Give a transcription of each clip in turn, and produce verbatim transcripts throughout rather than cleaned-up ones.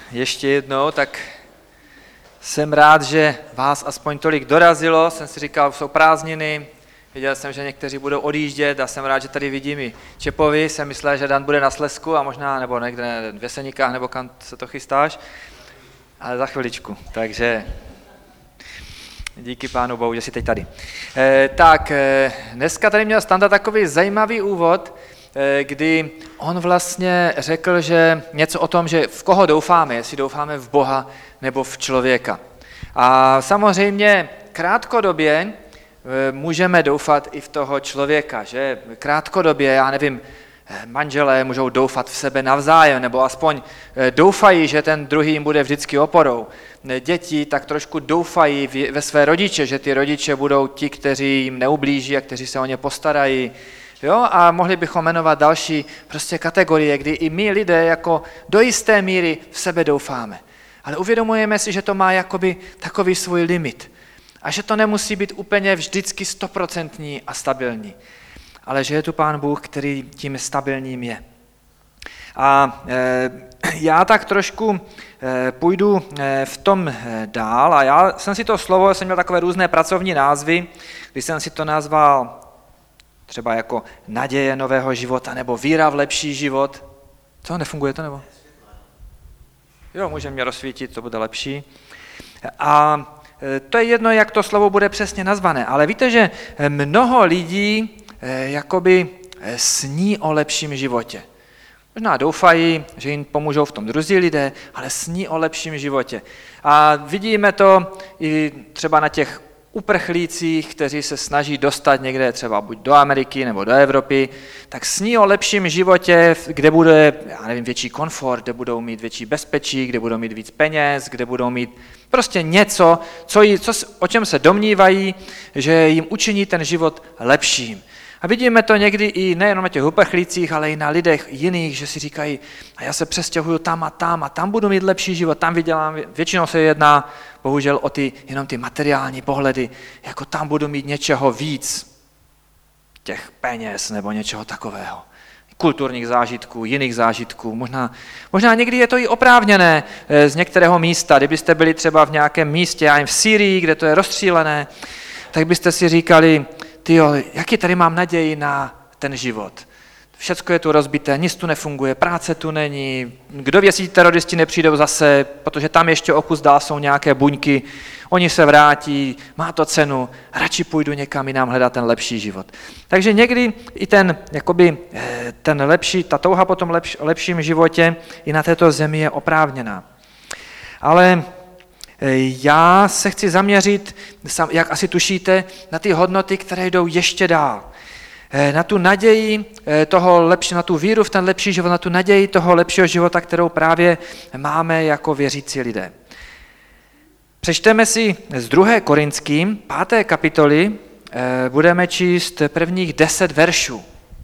ještě jednou, tak jsem rád, že vás aspoň tolik dorazilo. Jsem si říkal, jsou prázdniny, viděl jsem, že někteří budou odjíždět a jsem rád, že tady vidím i Čepovi. Jsem myslel, že Dan bude na Slezsku a možná, nebo někde v Jeseníkách, nebo kam se to chystáš, ale za chviličku, takže díky Pánu Bohu, že jsi teď tady. E, tak, e, dneska tady měl Standa takový zajímavý úvod, e, kdy on vlastně řekl, že něco o tom, že v koho doufáme, jestli doufáme v Boha nebo v člověka. A samozřejmě krátkodobě e, můžeme doufat i v toho člověka, že krátkodobě, já nevím, manželé můžou doufat v sebe navzájem, nebo aspoň doufají, že ten druhý jim bude vždycky oporou. Děti tak trošku doufají ve své rodiče, že ty rodiče budou ti, kteří jim neublíží a kteří se o ně postarají. Jo? A mohli bychom jmenovat další prostě kategorie, kdy i my lidé jako do jisté míry v sebe doufáme. Ale uvědomujeme si, že to má jakoby takový svůj limit. A že to nemusí být úplně vždycky stoprocentní a stabilní. Ale že je tu Pán Bůh, který tím stabilním je. A e, já tak trošku e, půjdu e, v tom e, dál a já jsem si to slovo, jsem měl takové různé pracovní názvy, když jsem si to nazval třeba jako naděje nového života nebo víra v lepší život. Co, nefunguje to nebo? Jo, může mě rozsvítit, to bude lepší. A e, to je jedno, jak to slovo bude přesně nazvané, ale víte, že mnoho lidí jakoby sní o lepším životě. Možná doufají, že jim pomůžou v tom druzí lidé, ale sní o lepším životě. A vidíme to i třeba na těch uprchlících, kteří se snaží dostat někde třeba buď do Ameriky nebo do Evropy, tak sní o lepším životě, kde bude, já nevím, větší komfort, kde budou mít větší bezpečí, kde budou mít víc peněz, kde budou mít prostě něco, co, jí, co o čem se domnívají, že jim učiní ten život lepším. A vidíme to někdy i nejenom na těch uprchlících, ale i na lidech jiných, že si říkají, a já se přestěhuju tam a tam a tam budu mít lepší život, tam vydělám. Většinou se jedná bohužel o ty, jenom ty materiální pohledy, jako tam budu mít něčeho víc, těch peněz nebo něčeho takového. Kulturních zážitků, jiných zážitků, možná, možná někdy je to i oprávněné z některého místa. Kdybyste byli třeba v nějakém místě, já jim v Sýrii, kde to je rozstřílené, tak byste si říkali, tyjo, jaký tady mám naději na ten život. Všecko je tu rozbité, nic tu nefunguje, práce tu není, kdo ví, jestli teroristi nepřijdou zase, protože tam ještě o kus dál jsou nějaké buňky, oni se vrátí, má to cenu, radši půjdu někam jinam hledat ten lepší život. Takže někdy i ten, jakoby, ten lepší, ta touha po tom lepš, lepším životě i na této zemi je oprávněná. Ale já se chci zaměřit, jak asi tušíte, na ty hodnoty, které jdou ještě dál. Na tu naději toho lepší, na tu víru v ten lepší život, na tu naději toho lepšího života, kterou právě máme jako věřící lidé. Přečteme si z druhé Korinským, páté kapitoly, budeme číst prvních deset veršů.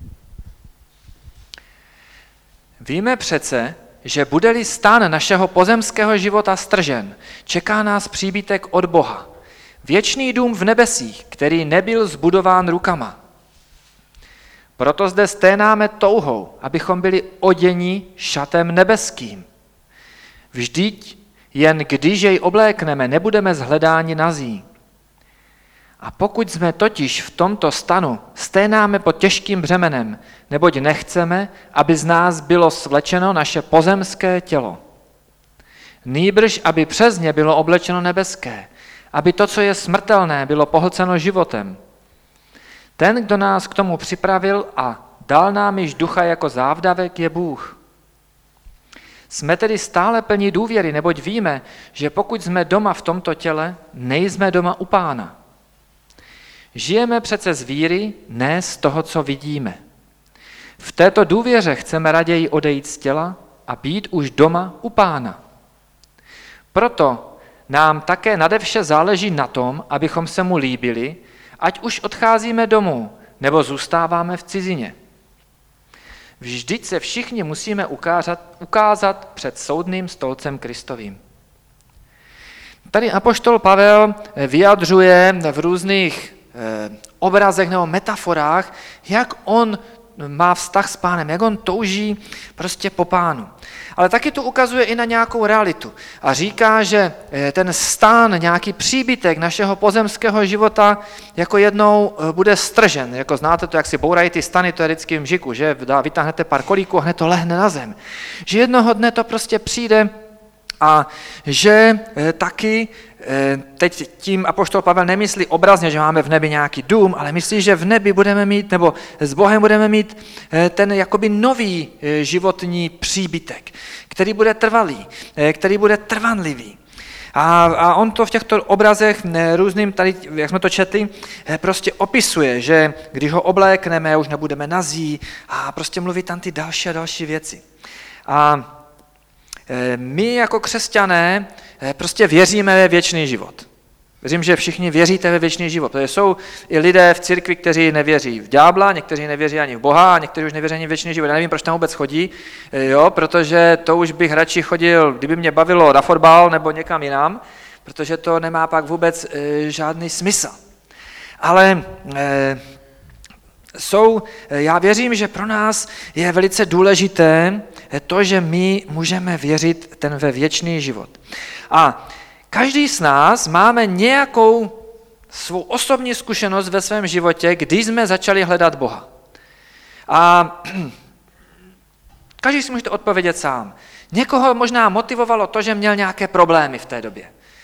Víme přece, že bude-li stan našeho pozemského života stržen, čeká nás příbytek od Boha, věčný dům v nebesích, který nebyl zbudován rukama. Proto zde sténáme touhou, abychom byli oděni šatem nebeským. Vždyť jen když jej oblékneme, nebudeme zhledáni nazí. A pokud jsme totiž v tomto stanu, sténáme pod těžkým břemenem, neboť nechceme, aby z nás bylo svlečeno naše pozemské tělo. Nýbrž, aby přes ně bylo oblečeno nebeské, aby to, co je smrtelné, bylo pohlceno životem. Ten, kdo nás k tomu připravil a dal nám již ducha jako závdavek, je Bůh. Jsme tedy stále plní důvěry, neboť víme, že pokud jsme doma v tomto těle, nejsme doma u Pána. Žijeme přece z víry, ne z toho, co vidíme. V této důvěře chceme raději odejít z těla a být už doma u Pána. Proto nám také nadevše záleží na tom, abychom se mu líbili, ať už odcházíme domů, nebo zůstáváme v cizině. Vždyť se všichni musíme ukázat, ukázat před soudným stolcem Kristovým. Tady apoštol Pavel vyjadřuje v různých obrazech nebo metaforách, jak on má vztah s Pánem, jak on touží prostě po Pánu. Ale taky to ukazuje i na nějakou realitu a říká, že ten stán, nějaký příbytek našeho pozemského života jako jednou bude stržen. Jako znáte to, jak si bourají ty stany, to je vždycky v mžiku, že vytáhnete pár kolíků a hned to lehne na zem. Že jednoho dne to prostě přijde a že taky teď tím apoštol Pavel nemyslí obrazně, že máme v nebi nějaký dům, ale myslí, že v nebi budeme mít, nebo s Bohem budeme mít ten jakoby nový životní příbytek, který bude trvalý, který bude trvanlivý. A, a on to v těchto obrazech různým, tady, jak jsme to četli, prostě opisuje, že když ho oblékneme, už nebudeme nazí a prostě mluví tam ty další a další věci. A my jako křesťané prostě věříme ve věčný život. Věřím, že všichni věříte ve věčný život. Protože jsou i lidé v církvi, kteří nevěří v ďábla, někteří nevěří ani v Boha, a někteří už nevěří ani v věčný život. Já nevím, proč tam vůbec chodí, jo, protože to už bych radši chodil, kdyby mě bavilo na fotbal nebo někam jinam, protože to nemá pak vůbec e, žádný smysl. Ale e, jsou, já věřím, že pro nás je velice důležité to, že my můžeme věřit ten ve věčný život. A každý z nás máme nějakou svou osobní zkušenost ve svém životě, když jsme začali hledat Boha. A každý si můžete odpovědět sám. Někoho možná motivovalo to, že měl nějaké problémy v té době.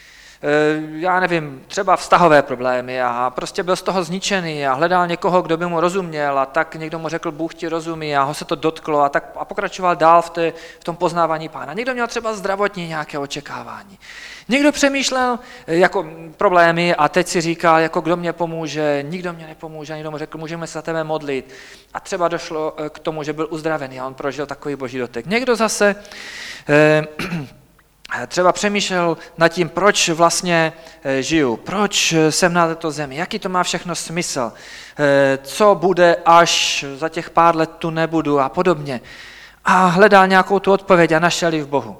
Já nevím, třeba vztahové problémy a prostě byl z toho zničený a hledal někoho, kdo by mu rozuměl a tak někdo mu řekl, Bůh ti rozumí a ho se to dotklo a tak a pokračoval dál v, té, v tom poznávání Pána. Někdo měl třeba zdravotní nějaké očekávání. Někdo přemýšlel jako problémy a teď si říkal, jako kdo mě pomůže, nikdo mě nepomůže, a někdo mu řekl, můžeme se za tebe modlit. A třeba došlo k tomu, že byl uzdravený a on prožil takový boží dotek. Někdo zase eh, třeba přemýšlel nad tím, proč vlastně žiju, proč jsem na této zemi, jaký to má všechno smysl, co bude, až za těch pár let tu nebudu a podobně. A hledal nějakou tu odpověď a našel ji v Bohu.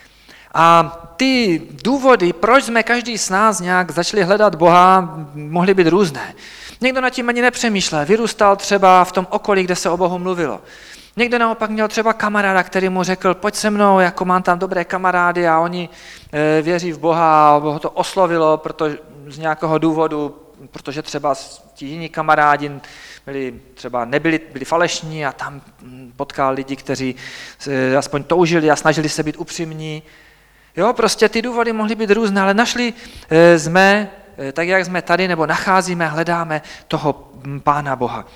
A ty důvody, proč jsme každý z nás nějak začali hledat Boha, mohly být různé. Někdo nad tím ani nepřemýšlel, vyrůstal třeba v tom okolí, kde se o Bohu mluvilo. Někdo naopak měl třeba kamaráda, který mu řekl, pojď se mnou, jako mám tam dobré kamarády a oni e, věří v Boha a ho to oslovilo protože, z nějakého důvodu, protože třeba ti jiní kamarádi byli, třeba nebyli byli falešní a tam potkal lidi, kteří e, aspoň toužili a snažili se být upřímní. Jo, prostě ty důvody mohly být různé, ale našli e, jsme, e, tak jak jsme tady, nebo nacházíme, hledáme toho Pána Boha.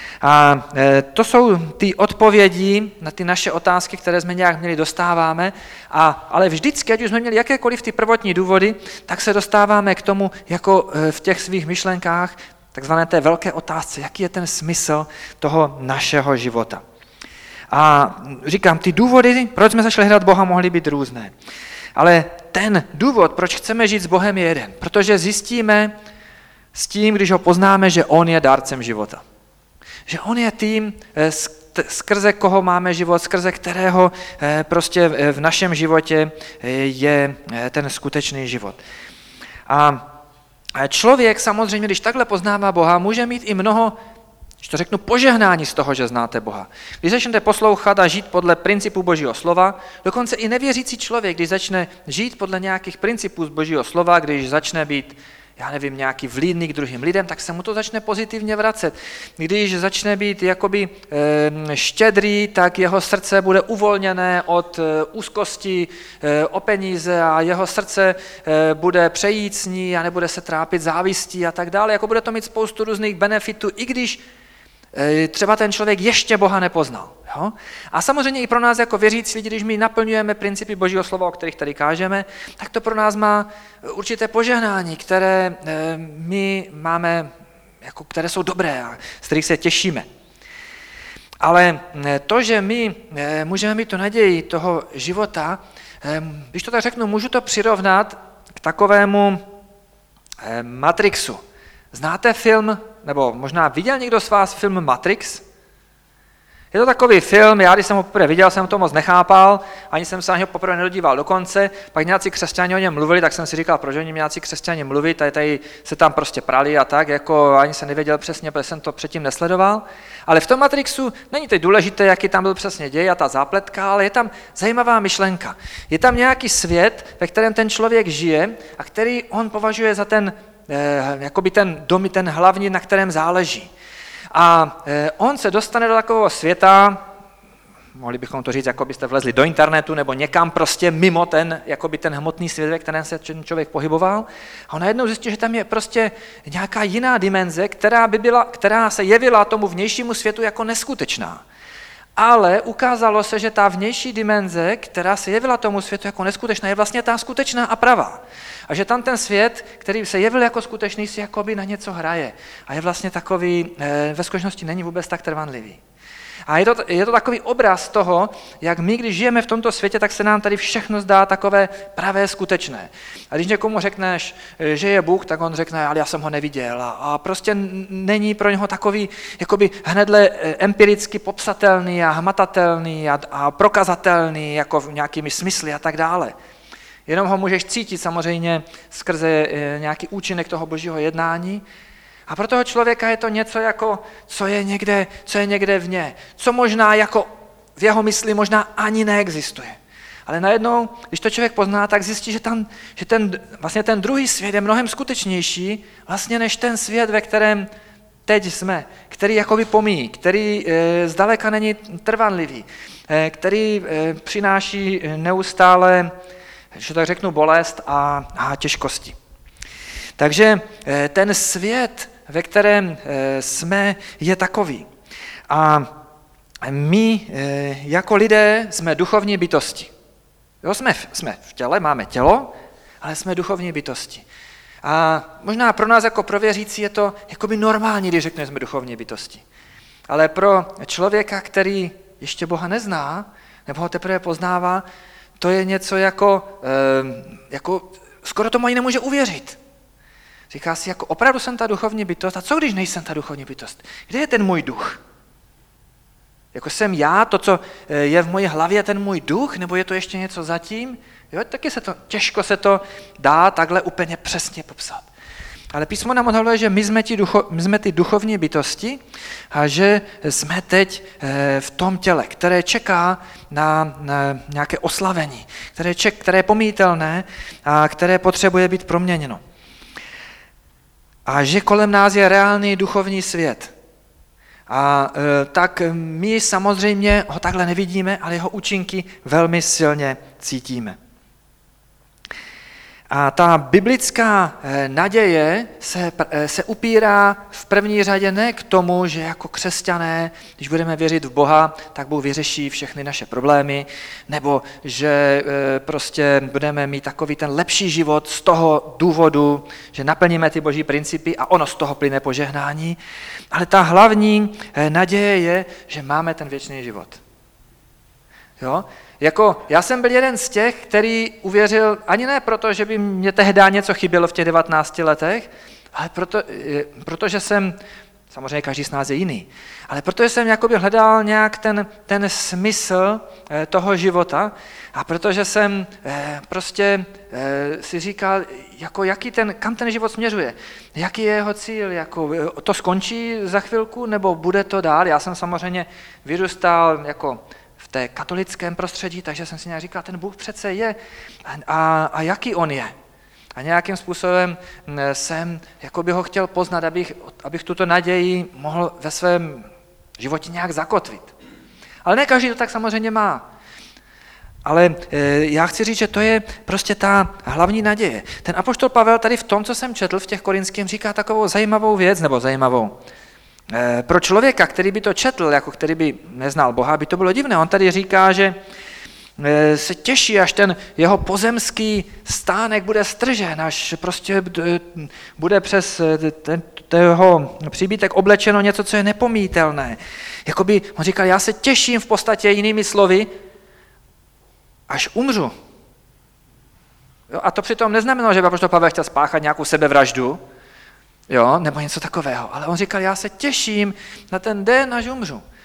A to jsou ty odpovědi na ty naše otázky, které jsme nějak měli, dostáváme, a, ale vždycky, ať už jsme měli jakékoliv ty prvotní důvody, tak se dostáváme k tomu, jako v těch svých myšlenkách, takzvané té velké otázce, jaký je ten smysl toho našeho života. A říkám, ty důvody, proč jsme začali hledat Boha, mohly být různé. Ale ten důvod, proč chceme žít s Bohem, je jeden, protože zjistíme s tím, když ho poznáme, že on je dárcem života. Že on je tím, skrze koho máme život, skrze kterého prostě v našem životě je ten skutečný život. A člověk samozřejmě, když takhle poznává Boha, může mít i mnoho, když to řeknu, požehnání z toho, že znáte Boha. Když začnete poslouchat a žít podle principů Božího slova, dokonce i nevěřící člověk, když začne žít podle nějakých principů z Božího slova, když začne být, já nevím, nějaký vlídný k druhým lidem, tak se mu to začne pozitivně vracet. Když začne být jakoby e, štědrý, tak jeho srdce bude uvolněné od e, úzkosti e, o peníze a jeho srdce e, bude přejícní a nebude se trápit závistí a tak dále. Jako bude to mít spoustu různých benefitů, i když e, třeba ten člověk ještě Boha nepoznal. Jo? A samozřejmě i pro nás jako věřící lidi, když my naplňujeme principy Božího slova, o kterých tady kážeme, tak to pro nás má určité požehnání, které my máme, jako, které jsou dobré a z kterých se těšíme. Ale to, že my můžeme mít tu naději toho života, když to tak řeknu, můžu to přirovnat k takovému Matrixu. Znáte film, nebo možná viděl někdo z vás film Matrix? Je to takový film, já když jsem ho poprvé viděl, jsem to moc nechápal, ani jsem se na něho poprvé nedodíval do konce, pak nějací křesťané o něm mluvili, tak jsem si říkal, proč o něm nějací křesťané mluví, tady, tady se tam prostě prali a tak, jako ani jsem nevěděl přesně, protože jsem to předtím nesledoval. Ale v tom Matrixu není teď důležité, jaký tam byl přesně děj a ta zápletka, ale je tam zajímavá myšlenka. Je tam nějaký svět, ve kterém ten člověk žije a který on považuje za ten, eh, jakoby ten dom, ten hlavní, na kterém záleží. A on se dostane do takového světa, mohli bychom to říct, jako byste vlezli do internetu nebo někam prostě mimo ten, jakoby ten hmotný svět, ve kterém se člověk pohyboval. A on najednou zjistí, že tam je prostě nějaká jiná dimenze, která, by byla, která se jevila tomu vnějšímu světu jako neskutečná. Ale ukázalo se, že ta vnější dimenze, která se jevila tomu světu jako neskutečná, je vlastně ta skutečná a pravá. A že tam ten svět, který se jevil jako skutečný, si jakoby na něco hraje. A je vlastně takový, ve skutečnosti není vůbec tak trvanlivý. A je to, je to takový obraz toho, jak my, když žijeme v tomto světě, tak se nám tady všechno zdá takové pravé, skutečné. A když někomu řekneš, že je Bůh, tak on řekne, ale já jsem ho neviděl. A prostě není pro něho takový jakoby hnedle empiricky popsatelný a hmatatelný a, a prokazatelný jako nějakými smysly a tak dále. Jenom ho můžeš cítit samozřejmě skrze nějaký účinek toho božího jednání. A pro toho člověka je to něco jako, co je někde, co je někde vně, co možná jako v jeho mysli možná ani neexistuje. Ale najednou, když to člověk pozná, tak zjistí, že, tam, že ten, vlastně ten druhý svět je mnohem skutečnější vlastně než ten svět, ve kterém teď jsme, který jakoby pomíjí, který e, zdaleka není trvanlivý, e, který e, přináší neustále, že tak řeknu, bolest a, a těžkosti. Takže e, ten svět, ve kterém e, jsme, je takový. A my e, jako lidé jsme duchovní bytosti. Jo, jsme, v, jsme v těle, máme tělo, ale jsme duchovní bytosti. A možná pro nás jako pro věřící je to jakoby normální, když řekneme, že jsme duchovní bytosti. Ale pro člověka, který ještě Boha nezná, nebo ho teprve poznává, to je něco jako, e, jako skoro tomu ani nemůže uvěřit. Říká si, jako opravdu jsem ta duchovní bytost, a co když nejsem ta duchovní bytost? Kde je ten můj duch? Jako jsem já, to, co je v mojí hlavě, ten můj duch, nebo je to ještě něco zatím? Jo, taky se to, těžko se to dá takhle úplně přesně popsat. Ale písmo nám odhaluje, že my jsme, ti ducho, my jsme ty duchovní bytosti a že jsme teď v tom těle, které čeká na, na nějaké oslavení, které, ček, které je pomítelné a které potřebuje být proměněno. A že kolem nás je reálný duchovní svět. A e, tak my samozřejmě ho takhle nevidíme, ale jeho účinky velmi silně cítíme. A ta biblická naděje se, se upírá v první řadě ne k tomu, že jako křesťané, když budeme věřit v Boha, tak Bůh vyřeší všechny naše problémy, nebo že prostě budeme mít takový ten lepší život z toho důvodu, že naplníme ty boží principy a ono z toho plyne požehnání. Ale ta hlavní naděje je, že máme ten věčný život. Jo? Jako, já jsem byl jeden z těch, který uvěřil ani ne proto, že by mě tehdy něco chybělo v těch devatenácti letech, ale proto, protože jsem, samozřejmě každý z nás je jiný, ale protože jsem jakoby hledal nějak ten, ten smysl toho života a protože jsem prostě si říkal, jako jaký ten, kam ten život směřuje, jaký je jeho cíl, jako to skončí za chvilku nebo bude to dál. Já jsem samozřejmě vyrůstal jako v té katolickém prostředí, takže jsem si nějak říkal, ten Bůh přece je a, a jaký on je. A nějakým způsobem jsem jako by ho chtěl poznat, abych, abych tuto naději mohl ve svém životě nějak zakotvit. Ale ne každý to tak samozřejmě má. Ale já chci říct, že to je prostě ta hlavní naděje. Ten apoštol Pavel tady v tom, co jsem četl v těch Korinských, říká takovou zajímavou věc, nebo zajímavou. Pro člověka, který by to četl, jako který by neznal Boha, by to bylo divné. On tady říká, že se těší, až ten jeho pozemský stánek bude stržen, až prostě bude přes ten, jeho příbytek oblečeno něco, co je nepomítelné. Jakoby, on říkal, já se těším v podstatě jinými slovy, až umřu. Jo, a to přitom neznamenalo, že by apoštol Pavel chtěl spáchat nějakou sebevraždu, jo, nebo něco takového. Ale on říkal, já se těším na ten den, až umřu.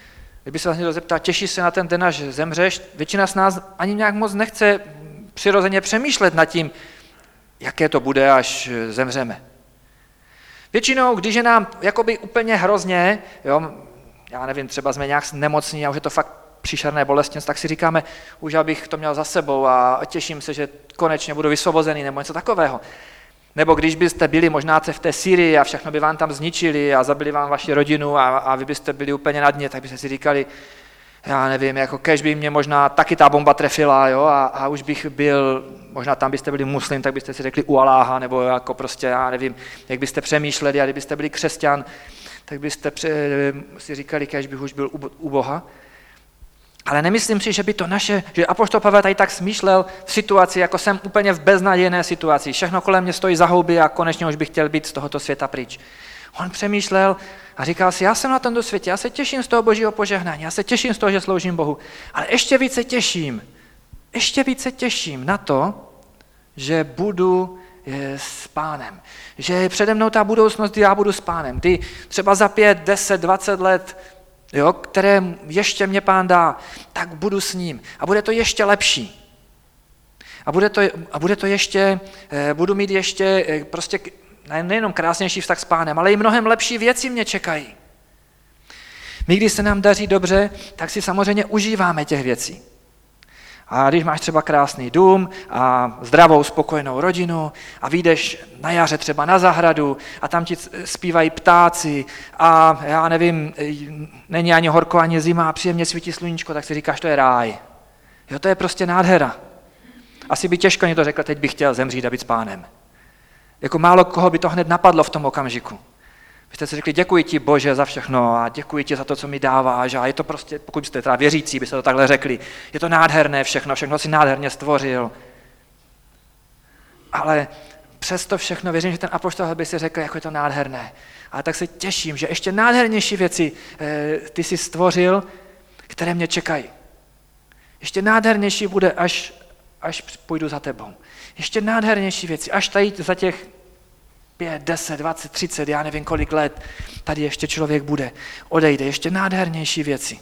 Kdyby se vás někdo zeptal, těší se na ten den, až zemřeš, většina z nás ani nějak moc nechce přirozeně přemýšlet nad tím, jaké to bude, až zemřeme. Většinou, když je nám jakoby úplně hrozně, jo, já nevím, třeba jsme nějak nemocní a už je to fakt příšerné bolestně, tak si říkáme, už abych to měl za sebou a těším se, že konečně budu vysvobozený nebo něco takového. Nebo když byste byli možná v té Sýrii a všechno by vám tam zničili a zabili vám vaši rodinu a, a vy byste byli úplně na dně, tak byste si říkali, já nevím, jako kež by mě možná taky ta bomba trefila, jo, a, a už bych byl, možná tam byste byli muslim, tak byste si řekli u Aláha, nebo jako prostě, já nevím, jak byste přemýšleli, a kdybyste byli křesťan, tak byste pře, si říkali, kež bych už byl u, u Boha. Ale nemyslím si, že by to naše, že apoštol Pavel tady tak smýšlel v situaci, jako jsem úplně v beznadějné situaci. Všechno kolem mě stojí za houby a konečně už bych chtěl být z tohoto světa pryč. On přemýšlel a říkal si, já jsem na tomto světě, já se těším z toho božího požehnání, já se těším z toho, že sloužím Bohu, ale ještě více těším, ještě více těším na to, že budu s Pánem, že přede mnou ta budoucnost, kdy já budu s Pánem, kdy třeba za pět, deset, dvacet let, jo, které ještě mě Pán dá, tak budu s ním a bude to ještě lepší. A bude to, a bude to ještě, budu mít ještě prostě nejenom krásnější vztah s Pánem, ale i mnohem lepší věci mě čekají. My, když se nám daří dobře, tak si samozřejmě užíváme těch věcí. A když máš třeba krásný dům a zdravou, spokojenou rodinu a vyjdeš na jaře třeba na zahradu a tam ti zpívají ptáci a já nevím, není ani horko, ani zima a příjemně svítí sluníčko, tak si říkáš, to je ráj. Jo, to je prostě nádhera. Asi by těžko někdo řekl, teď bych chtěl zemřít a být s Pánem. Jako málo koho by to hned napadlo v tom okamžiku. Byste si řekli, děkuji ti Bože za všechno a děkuji ti za to, co mi dáváš a je to prostě, pokud jste teda věřící, byste to takhle řekli, je to nádherné všechno, všechno si nádherně stvořil. Ale přesto všechno věřím, že ten apoštol by si řekl, jako je to nádherné. Ale tak se těším, že ještě nádhernější věci eh, ty jsi stvořil, které mě čekají. Ještě nádhernější bude, až, až půjdu za tebou. Ještě nádhernější věci, až tady za těch pět, deset, dvacet, třicet, já nevím kolik let, tady ještě člověk bude, odejde, ještě nádhernější věci.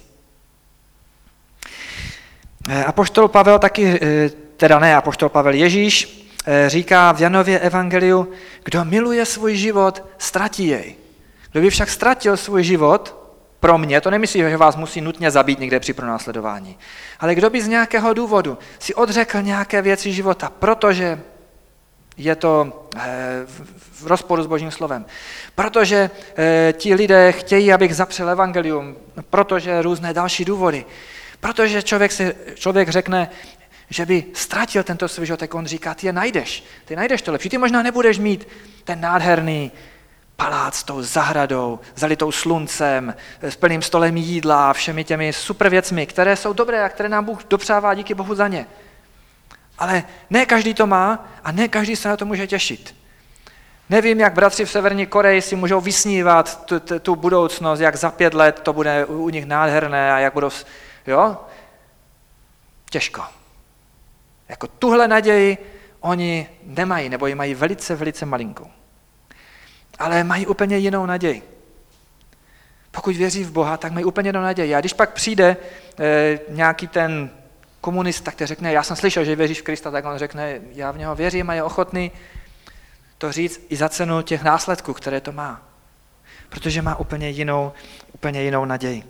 Apoštol Pavel taky, teda ne apoštol Pavel, Ježíš říká v Janově evangeliu, kdo miluje svůj život, ztratí jej. Kdo by však ztratil svůj život, pro mě, to nemyslí, že vás musí nutně zabít někde při pronásledování, ale kdo by z nějakého důvodu si odřekl nějaké věci života, protože je to v rozporu s Božím slovem. Protože ti lidé chtějí, abych zapřel evangelium, protože různé další důvody. Protože člověk, si, člověk řekne, že by ztratil tento svůj život, tak on říká, ty je najdeš, ty najdeš to lepší. Ty možná nebudeš mít ten nádherný palác s tou zahradou, zalitou sluncem, s plným stolem jídla, všemi těmi super věcmi, které jsou dobré a které nám Bůh dopřává, díky Bohu za ně. Ale ne každý to má a ne každý se na to může těšit. Nevím, jak bratři v Severní Koreji si můžou vysnívat tu, tu, tu budoucnost, jak za pět let to bude u nich nádherné a jak budou, jo? Těžko. Jako tuhle naději oni nemají, nebo ji mají velice, velice malinkou. Ale mají úplně jinou naději. Pokud věří v Boha, tak mají úplně jinou naději. A když pak přijde e, nějaký ten komunista, který řekne, já jsem slyšel, že věříš v Krista, tak on řekne, já v něho věřím a je ochotný to říct i za cenu těch následků, které to má. Protože má úplně jinou, úplně jinou naději.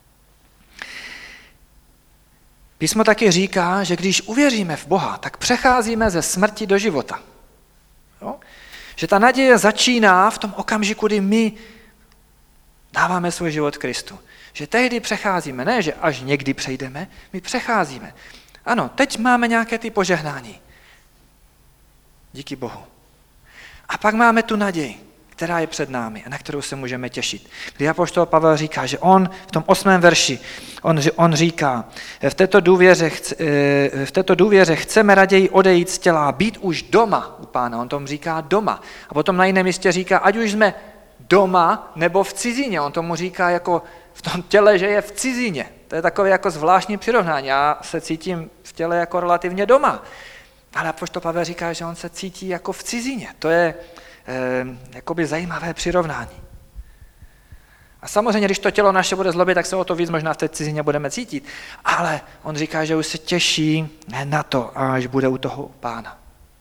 Písmo taky říká, že když uvěříme v Boha, tak přecházíme ze smrti do života. Jo? Že ta naděje začíná v tom okamžiku, kdy my dáváme svůj život Kristu. Že tehdy přecházíme, ne, že až někdy přejdeme, my přecházíme. Ano, teď máme nějaké ty požehnání. Díky Bohu. A pak máme tu naději, která je před námi a na kterou se můžeme těšit. Kdy apoštol Pavel říká, že on v tom osmém verši, on, on říká, v této, důvěře, v této důvěře chceme raději odejít z těla, být už doma u Pána, on tomu říká doma. A potom na jiném místě říká, ať už jsme doma nebo v cizině, on tomu říká jako v tom těle, že je v cizině. To je takové jako zvláštní přirovnání. Já se cítím v těle jako relativně doma. Ale apoštol Pavel říká, že on se cítí jako v cizině. To je eh, jakoby zajímavé přirovnání. A samozřejmě, když to tělo naše bude zlobit, tak se o to víc možná v té cizině budeme cítit. Ale on říká, že už se těší na to, až bude u toho Pána.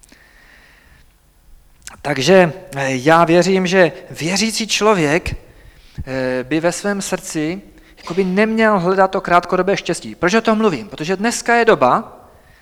Takže já věřím, že věřící člověk by ve svém srdci jakoby neměl hledat to krátkodobé štěstí. Proč o tom mluvím? Protože dneska je doba,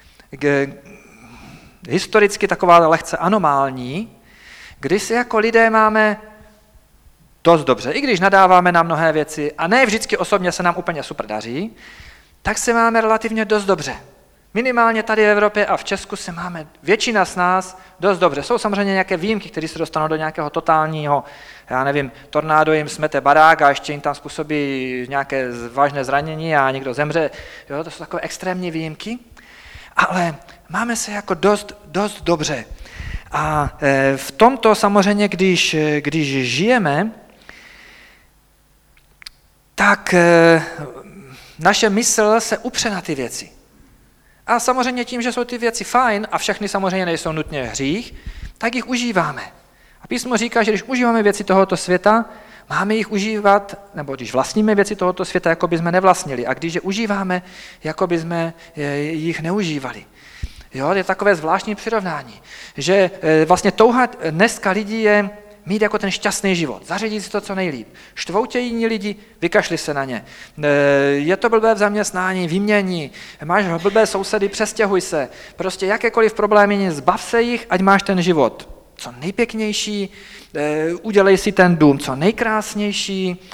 historicky taková lehce anomální, kdy si jako lidé máme dost dobře, i když nadáváme na mnohé věci a ne vždycky osobně se nám úplně super daří, tak se máme relativně dost dobře. Minimálně tady v Evropě a v Česku se máme většina z nás dost dobře. Jsou samozřejmě nějaké výjimky, které se dostanou do nějakého totálního, já nevím, tornádo jim smete barák a ještě jim tam způsobí nějaké vážné zranění a někdo zemře. Jo, to jsou takové extrémní výjimky, ale máme se jako dost, dost dobře. A v tomto samozřejmě, když, když žijeme, tak naše mysl se upře na ty věci. A samozřejmě tím, že jsou ty věci fajn a všechny samozřejmě nejsou nutně hřích, tak jich užíváme. A písmo říká, že když užíváme věci tohoto světa, máme jich užívat, nebo když vlastníme věci tohoto světa, jako by jsme nevlastnili. A když je užíváme, jako by jsme jich neužívali. Jo, je takové zvláštní přirovnání, že vlastně touha dneska lidí je mít jako ten šťastný život, zařídit si to co nejlíp. Štvou tě jiní lidi, vykašli se na ně. Je to blbé v zaměstnání, vymění, máš blbé sousedy, přestěhuj se. Prostě jakékoliv problémy, zbav se jich, ať máš ten život co nejpěknější, udělej si ten dům co nejkrásnější,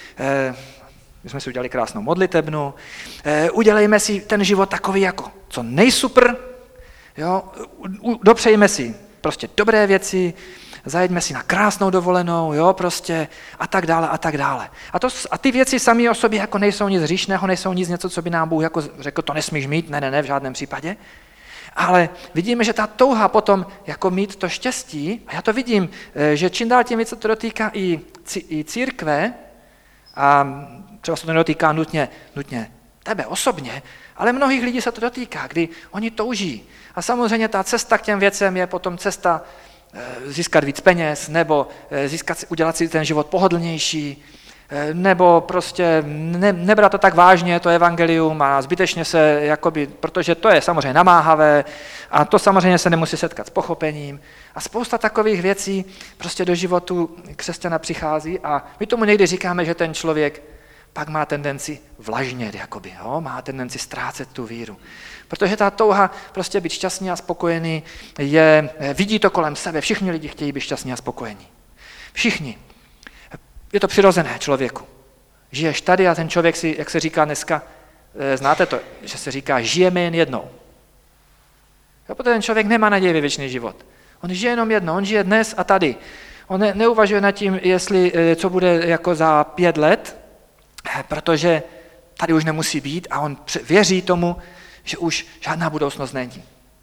my jsme si udělali krásnou modlitebnu, udělejme si ten život takový jako co nejsupr, jo, dopřejme si prostě dobré věci, zajeďme si na krásnou dovolenou, jo, prostě a tak dále a tak dále. A, to, a ty věci sami o sobě jako nejsou nic hříšného, nejsou nic něco, co by nám Bůh jako řekl, to nesmíš mít, ne, ne, ne, v žádném případě. Ale vidíme, že ta touha potom jako mít to štěstí, a já to vidím, že čím dál tím víc se to dotýká i, i církve, a třeba se to nedotýká nutně, nutně tebe osobně, ale mnohých lidí se to dotýká, kdy oni touží. A samozřejmě ta cesta k těm věcem je potom cesta získat víc peněz, nebo získat, udělat si ten život pohodlnější, nebo prostě ne, nebrat to tak vážně, to evangelium a zbytečně se, jakoby, protože to je samozřejmě namáhavé a to samozřejmě se nemusí setkat s pochopením a spousta takových věcí prostě do životu křesťana přichází a my tomu někdy říkáme, že ten člověk pak má tendenci vlažnět, jakoby, jo? Má tendenci ztrácet tu víru. Protože ta touha prostě být šťastný a spokojený je, vidí to kolem sebe, všichni lidi chtějí být šťastní a spokojení. Všichni. Je to přirozené člověku. Žiješ tady a ten člověk si, jak se říká dneska, znáte to, že se říká, žijeme jen jednou. Jo, protože ten člověk nemá naději ve věčný život. On žije jenom jednou, on žije dnes a tady. On ne, neuvažuje nad tím, jestli, co bude jako za pět let, protože tady už nemusí být a on věří tomu, že už žádná budoucnost není.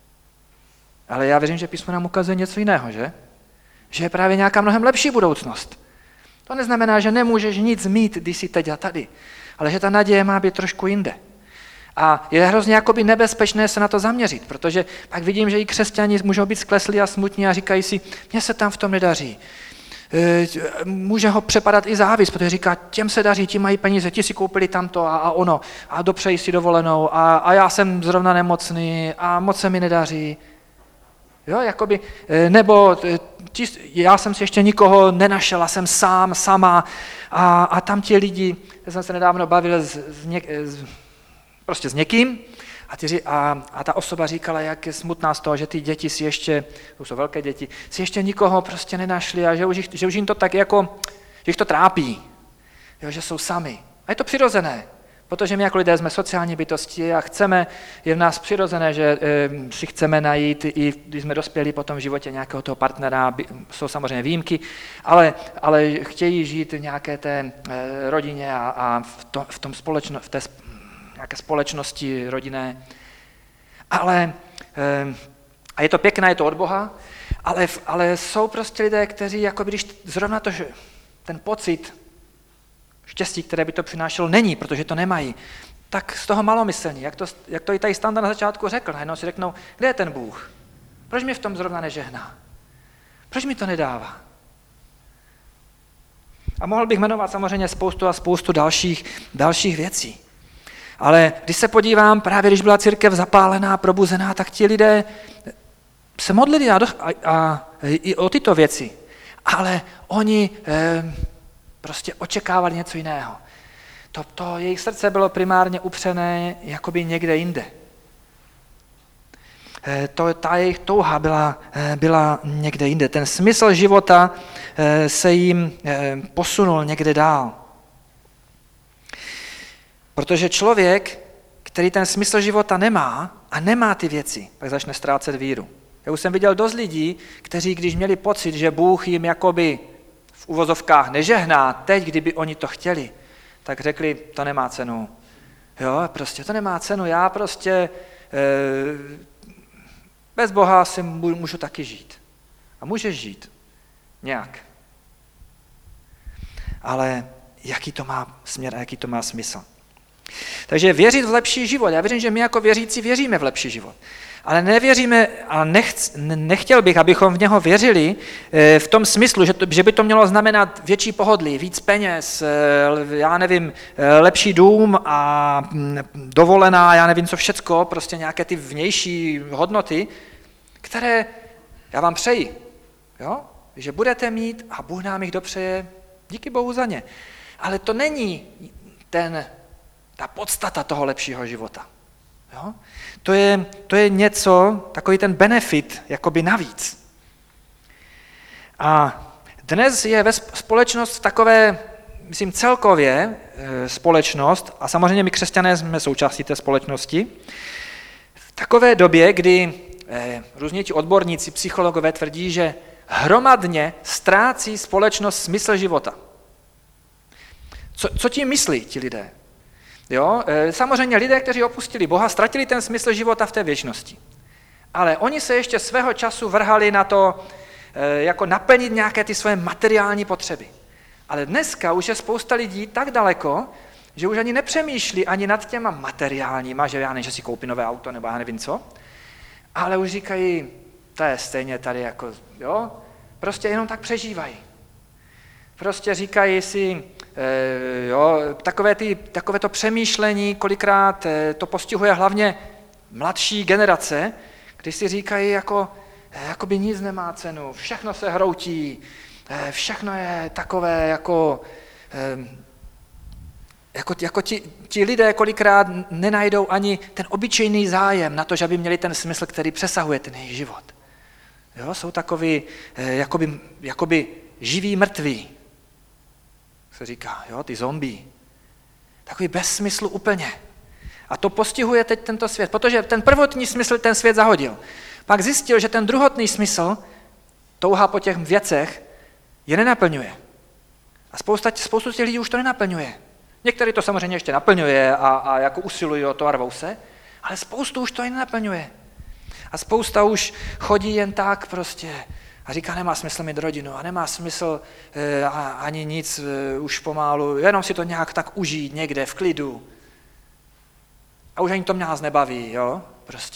Ale já věřím, že písmo nám ukazuje něco jiného, že? Že je právě nějaká mnohem lepší budoucnost. To neznamená, že nemůžeš nic mít, když jsi teď a tady, ale že ta naděje má být trošku jinde. A je hrozně jakoby nebezpečné se na to zaměřit, protože pak vidím, že i křesťani můžou být skleslí a smutní a říkají si, mně se tam v tom nedaří. Může ho přepadat i závist, protože říká, těm se daří, ti mají peníze, ti si koupili tamto a, a ono a dopřeji si dovolenou a, a já jsem zrovna nemocný a moc se mi nedaří. Jo, jakoby, nebo ti, já jsem si ještě nikoho nenašel a jsem sám, sama a, a tam ti lidi, já jsem se nedávno bavil s, s, něk, s, prostě s někým a, ty, a, a ta osoba říkala, jak je smutná z toho, že ty děti si ještě, to jsou velké děti, si ještě nikoho prostě nenašli a že už, že už jim to tak jako, že jich to trápí, jo, že jsou sami. A je to přirozené. Protože my jako lidé jsme sociální bytosti a chceme, je v nás přirozené, že e, si chceme najít, i když jsme dospěli potom v životě nějakého toho partnera, jsou samozřejmě výjimky, ale, ale chtějí žít v nějaké té e, rodině a, a v, to, v, tom společno, v té nějaké společnosti rodinné. Ale, e, a je to pěkné, je to od Boha, ale, ale jsou prostě lidé, kteří, jako když zrovna to, že ten pocit, štěstí, které by to přinášelo, není, protože to nemají, tak z toho malomyslní, jak to, jak to i tady Standa na začátku řekl, najednou si řeknou, kde je ten Bůh? Proč mi v tom zrovna nežehná? Proč mi to nedává? A mohl bych jmenovat samozřejmě spoustu a spoustu dalších, dalších věcí. Ale když se podívám, právě když byla církev zapálená, probuzená, tak ti lidé se modlili a, a, a i o tyto věci. Ale oni eh, prostě očekávali něco jiného. To, to jejich srdce bylo primárně upřené jakoby někde jinde. Eh, to, ta jejich touha byla, eh, byla někde jinde. Ten smysl života eh, se jim eh, posunul někde dál. Protože člověk, který ten smysl života nemá a nemá ty věci, tak začne ztrácet víru. Já už jsem viděl dost lidí, kteří, když měli pocit, že Bůh jim jakoby v uvozovkách nežehná, teď, kdyby oni to chtěli, tak řekli, to nemá cenu. Jo, prostě to nemá cenu, já prostě e, bez Boha si můžu taky žít. A můžeš žít. Nějak. Ale jaký to má směr a jaký to má smysl. Takže věřit v lepší život. Já věřím, že my jako věřící věříme v lepší život. Ale nevěříme, a nechc, nechtěl bych, abychom v něho věřili v tom smyslu, že, to, že by to mělo znamenat větší pohodlí, víc peněz, já nevím, lepší dům a dovolená, já nevím co všecko, prostě nějaké ty vnější hodnoty, které já vám přeji, jo? Že budete mít a Bůh nám jich dopřeje, díky Bohu za ně. Ale to není ten, ta podstata toho lepšího života. Jo? To je, to je něco, takový ten benefit, jakoby navíc. A dnes je ve společnost takové, myslím celkově společnost, a samozřejmě my křesťané jsme součástí té společnosti, v takové době, kdy eh, různí ti odborníci, psychologové tvrdí, že hromadně ztrácí společnost smysl života. Co, co tím myslí ti lidé? Jo? Samozřejmě lidé, kteří opustili Boha, ztratili ten smysl života v té věčnosti. Ale oni se ještě svého času vrhali na to, jako naplnit nějaké ty své materiální potřeby. Ale dneska už je spousta lidí tak daleko, že už ani nepřemýšlí ani nad těma materiálníma, že já nevím, že si koupí nové auto nebo já nevím co, ale už říkají, to je stejně tady jako, jo, prostě jenom tak přežívají. Prostě říkají si, eh, jo, takové, ty, takové to přemýšlení, kolikrát eh, to postihuje hlavně mladší generace, když si říkají, jako, eh, jako by nic nemá cenu, všechno se hroutí, eh, všechno je takové, jako, eh, jako, jako ti, ti lidé kolikrát nenajdou ani ten obyčejný zájem na to, že by měli ten smysl, který přesahuje ten jejich život. Jo, jsou takový, eh, jakoby, jakoby živí mrtví, se říká, jo, ty zombie. Takový bez smyslu úplně. A to postihuje teď tento svět, protože ten prvotní smysl ten svět zahodil. Pak zjistil, že ten druhotný smysl, touha po těch věcech, je nenaplňuje. A spousta, spoustu těch lidí už to nenaplňuje. Některý to samozřejmě ještě naplňuje a, a jako usilují o to a rvou se, ale spoustu už to i nenaplňuje. A spousta už chodí jen tak prostě a říká, nemá smysl mít rodinu a nemá smysl e, a, ani nic e, už pomalu, jenom si to nějak tak užít někde v klidu. A už ani to mě nás nebaví, jo, prostě.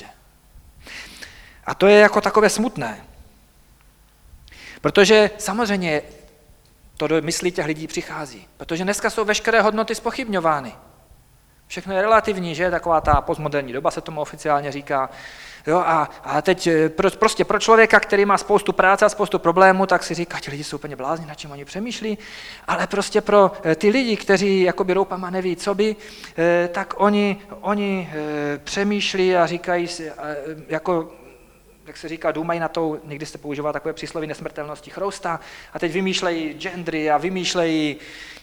A to je jako takové smutné. Protože samozřejmě to do myslí těch lidí přichází. Protože dneska jsou veškeré hodnoty zpochybňovány. Všechno je relativní, že? Taková ta postmoderní doba se tomu oficiálně říká. Jo, a, a teď pro, prostě pro člověka, který má spoustu práce a spoustu problémů, tak si říká, ti lidi jsou úplně blázni, na čem oni přemýšlí, ale prostě pro ty lidi, kteří jakoby roupama neví, co by, tak oni, oni přemýšlí a říkají si, jako, jak se říká, důmají na to, někdy se používá takové přísloví nesmrtelnosti chrousta a teď vymýšlejí gendry a vymýšlejí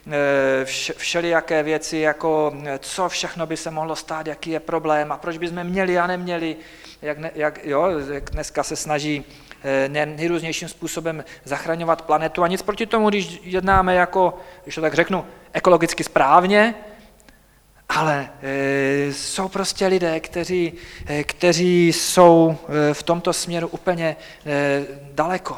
všelijaké věci, jako co všechno by se mohlo stát, jaký je problém a proč bychom měli a neměli, jak, ne, jak, jo, jak dneska se snaží nejrůznějším způsobem zachraňovat planetu a nic proti tomu, když jednáme jako, když to tak řeknu, ekologicky správně, ale e, jsou prostě lidé, kteří, e, kteří jsou e, v tomto směru úplně e, daleko.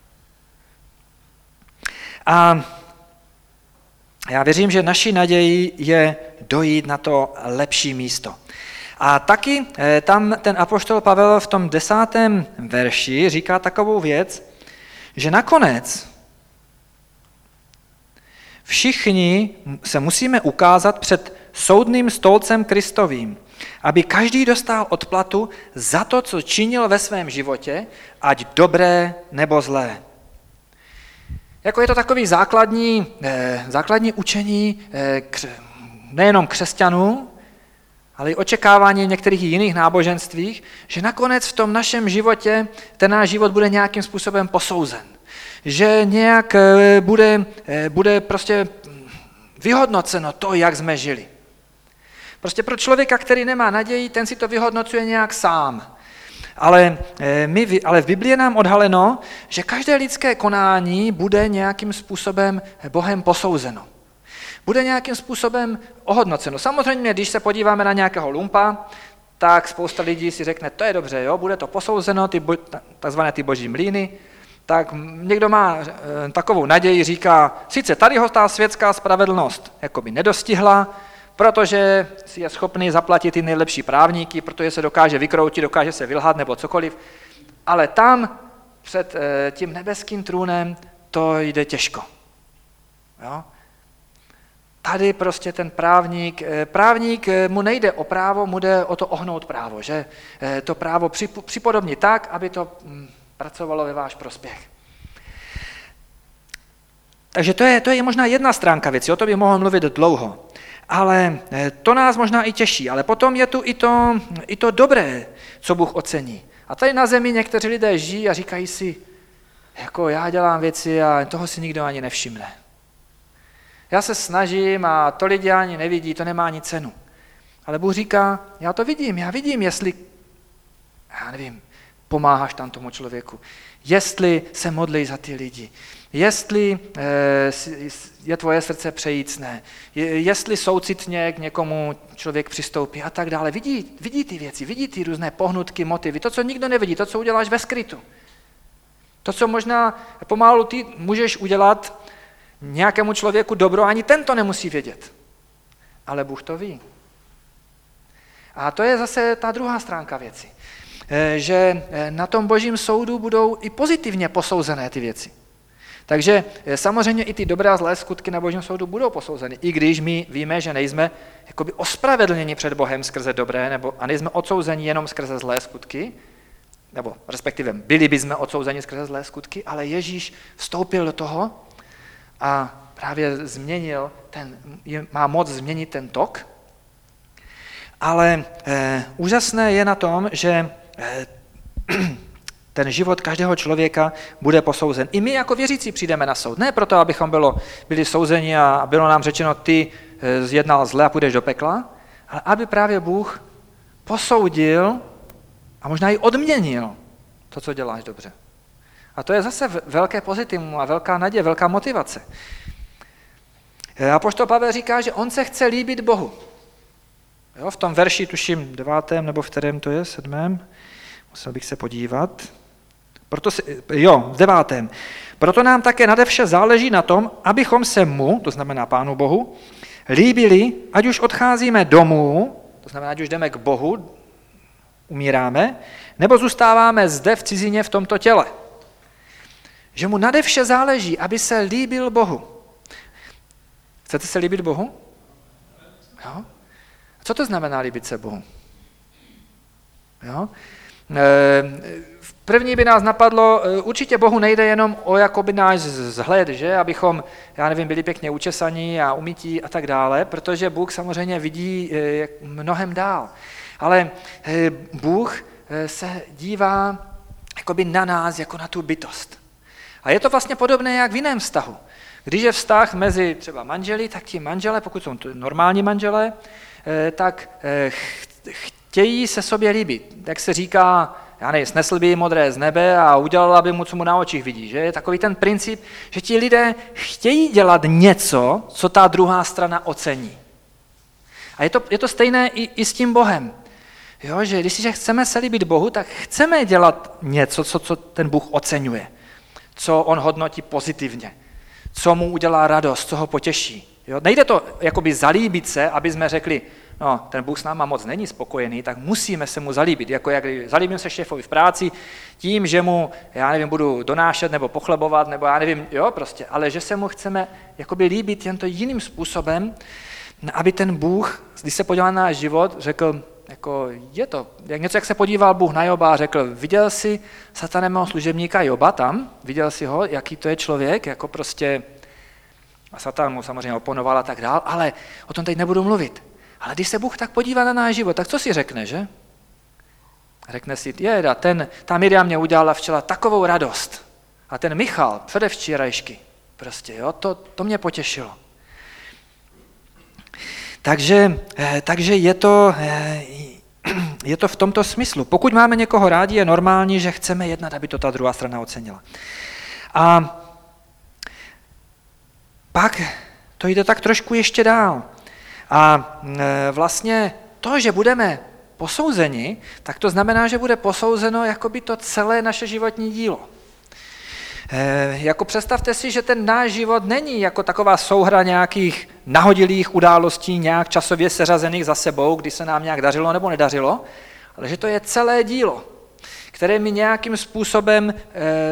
A já věřím, že naší nadějí je dojít na to lepší místo. A taky e, tam ten apoštol Pavel v tom desátém verši říká takovou věc, že nakonec Všichni se musíme ukázat před soudným stolcem Kristovým, aby každý dostal odplatu za to, co činil ve svém životě, ať dobré nebo zlé. Jako je to takový základní, eh, základní učení eh, kř, nejenom křesťanů, ale i očekávání některých jiných náboženstvích, že nakonec v tom našem životě ten náš život bude nějakým způsobem posouzen. Že nějak eh, bude, eh, bude prostě vyhodnoceno to, jak jsme žili. Prostě pro člověka, který nemá naději, ten si to vyhodnocuje nějak sám. Ale, my, ale v Biblii je nám odhaleno, že každé lidské konání bude nějakým způsobem Bohem posouzeno. Bude nějakým způsobem ohodnoceno. Samozřejmě, když se podíváme na nějakého lumpa, tak spousta lidí si řekne, to je dobře, jo, bude to posouzeno, ty bo, takzvané ty boží mlýny. Tak někdo má takovou naději, říká, sice tady ho ta světská spravedlnost jakoby nedostihla, protože si je schopný zaplatit ty nejlepší právníky, protože se dokáže vykroutit, dokáže se vylhat nebo cokoliv, ale tam před tím nebeským trůnem to jde těžko. Jo? Tady prostě ten právník, právník mu nejde o právo, mu jde o to ohnout právo, že to právo připodobnit tak, aby to pracovalo ve váš prospěch. Takže to je, to je možná jedna stránka věci, o to by mohl mluvit dlouho. Ale to nás možná i těší, ale potom je tu i to, i to dobré, co Bůh ocení. A tady na zemi někteří lidé žijí a říkají si, jako já dělám věci a toho si nikdo ani nevšimne. Já se snažím a to lidi ani nevidí, to nemá ani cenu. Ale Bůh říká, já to vidím, já vidím, jestli, já nevím, pomáháš tam tomu člověku, jestli se modlí za ty lidi, jestli je tvoje srdce přejícné, jestli soucitně k někomu člověk přistoupí a tak dále. Vidí, vidí ty věci, vidí ty různé pohnutky, motivy, to, co nikdo nevidí, to, co uděláš ve skrytu. To, co možná pomalu ty můžeš udělat nějakému člověku dobro, ani ten to nemusí vědět. Ale Bůh to ví. A to je zase ta druhá stránka věci. Že na tom božím soudu budou i pozitivně posouzené ty věci. Takže samozřejmě i ty dobré a zlé skutky na božím soudu budou posouzeny, i když my víme, že nejsme jakoby ospravedlněni před Bohem skrze dobré, nebo, a nejsme odsouzeni jenom skrze zlé skutky, nebo respektive byli bychom odsouzeni skrze zlé skutky, ale Ježíš vstoupil do toho a právě změnil ten, má moc změnit ten tok. Ale eh, úžasné je na tom, že eh, ten život každého člověka bude posouzen. I my jako věřící přijdeme na soud. Ne proto, abychom bylo, byli souzeni a bylo nám řečeno, ty eh, zjednal zle a půjdeš do pekla, ale aby právě Bůh posoudil a možná i odměnil to, co děláš dobře. A to je zase velké pozitivum a velká naděje, velká motivace. Apoštol Pavel říká, že on se chce líbit Bohu. Jo, v tom verši, tuším, devátém, nebo v kterém to je, sedmém, musel bych se podívat. Proto si, jo, v devátém. Proto nám také nade vše záleží na tom, abychom se mu, to znamená Pánu Bohu, líbili, ať už odcházíme domů, to znamená, ať už jdeme k Bohu, umíráme, nebo zůstáváme zde v cizině v tomto těle. Že mu nade vše záleží, aby se líbil Bohu. Chcete se líbit Bohu? Jo? Co to znamená líbit se Bohu? Jo? V první by nás napadlo, určitě Bohu nejde jenom o jakoby náš vzhled, že? Abychom, já nevím, byli pěkně učesaní a umytí a tak dále, protože Bůh samozřejmě vidí mnohem dál. Ale Bůh se dívá jakoby na nás jako na tu bytost. A je to vlastně podobné jak v jiném vztahu. Když je vztah mezi třeba manželi, tak ti manžele, pokud jsou normální manžele, tak chtějí se sobě líbit. Jak se říká, já nevím, snesl by modré z nebe a udělala by mu, co mu na očích vidí. Že? Je takový ten princip, že ti lidé chtějí dělat něco, co ta druhá strana ocení. A je to, je to stejné i, i s tím Bohem. Jo, že když si že chceme se líbit Bohu, tak chceme dělat něco, co, co ten Bůh oceňuje, co on hodnotí pozitivně, co mu udělá radost, co ho potěší. Jo? Nejde to jakoby zalíbit se, aby jsme řekli, no, ten Bůh s náma moc není spokojený, tak musíme se mu zalíbit. Jako jak zalíbím se šéfovi v práci tím, že mu, já nevím, budu donášet nebo pochlebovat, nebo já nevím, jo, prostě, ale že se mu chceme jakoby líbit jen to jiným způsobem, aby ten Bůh, když se podíval na náš život, řekl, jako je to, jak něco, jak se podíval Bůh na Joba a řekl, viděl jsi satanového služebníka Joba tam, viděl jsi ho, jaký to je člověk, jako prostě, a Satan mu samozřejmě oponoval a tak dál, ale o tom teď nebudu mluvit. Ale když se Bůh tak podívá na náš život, tak co si řekne, že? Řekne si, jeda, ten, ta Miriam mě udělala včera takovou radost. A ten Michal, předevčírajšky, prostě, jo, to, to mě potěšilo. Takže, takže je, to, je to v tomto smyslu. Pokud máme někoho rádi, je normální, že chceme jednat, aby to ta druhá strana ocenila. A pak to jde tak trošku ještě dál. A vlastně to, že budeme posouzeni, tak to znamená, že bude posouzeno jakoby to celé naše životní dílo. E, jako představte si, že ten náš život není jako taková souhra nějakých nahodilých událostí, nějak časově seřazených za sebou, kdy se nám nějak dařilo nebo nedařilo, ale že to je celé dílo, které my nějakým způsobem e,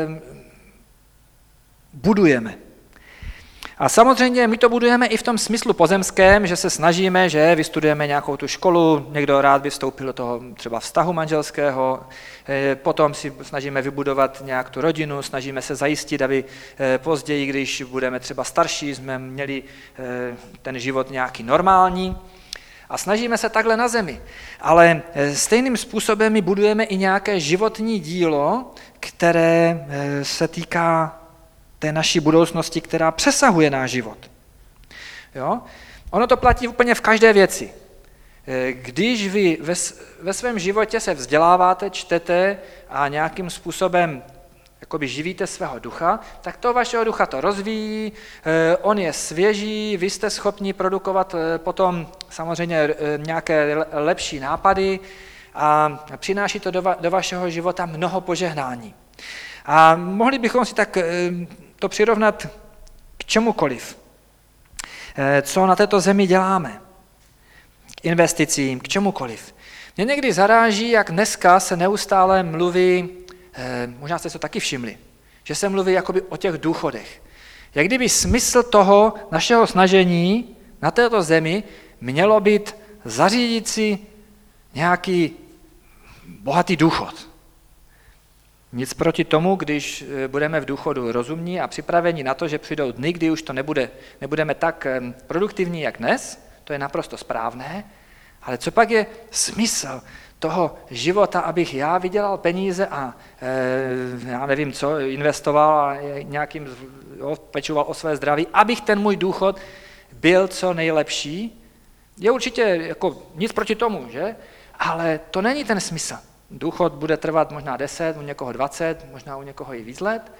budujeme. A samozřejmě my to budujeme i v tom smyslu pozemském, že se snažíme, že vystudujeme nějakou tu školu, někdo rád by vstoupil do toho třeba vztahu manželského, potom si snažíme vybudovat nějak tu rodinu, snažíme se zajistit, aby později, když budeme třeba starší, jsme měli ten život nějaký normální a snažíme se takhle na zemi. Ale stejným způsobem my budujeme i nějaké životní dílo, které se týká té naší budoucnosti, která přesahuje náš život. Jo? Ono to platí úplně v každé věci. Když vy ve, ve svém životě se vzděláváte, čtete a nějakým způsobem jakoby živíte svého ducha, tak to vašeho ducha to rozvíjí, on je svěží, vy jste schopni produkovat potom samozřejmě nějaké lepší nápady a přináší to do, va, do vašeho života mnoho požehnání. A mohli bychom si tak to přirovnat k čemukoliv, co na této zemi děláme, k investicím, k čemukoliv. Mě někdy zaráží, jak dneska se neustále mluví, možná jste to taky všimli, že se mluví jakoby o těch důchodech. Jak kdyby smysl toho našeho snažení na této zemi mělo být zařídit si nějaký bohatý důchod. Nic proti tomu, když budeme v důchodu rozumní a připraveni na to, že přijdou dny, kdy už to nebude, nebudeme tak produktivní, jak dnes, to je naprosto správné, ale co pak je smysl toho života, abych já vydělal peníze a e, já nevím co, investoval a nějakým jo, pečoval o své zdraví, abych ten můj důchod byl co nejlepší, je určitě jako nic proti tomu, že? Ale to není ten smysl. Důchod bude trvat možná deset, u někoho dvacet, možná u někoho i víc let,